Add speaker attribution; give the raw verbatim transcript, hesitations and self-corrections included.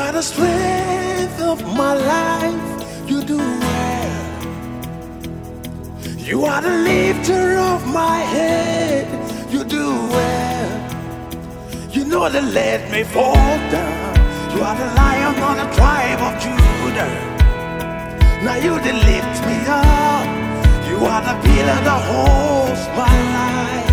Speaker 1: are the strength of my life, you do well. You are the lifter of my head, you do well. You know that let me fall down. You are the lion of the tribe of Judah. Now you did lift me up. You are the pillar that holds my life.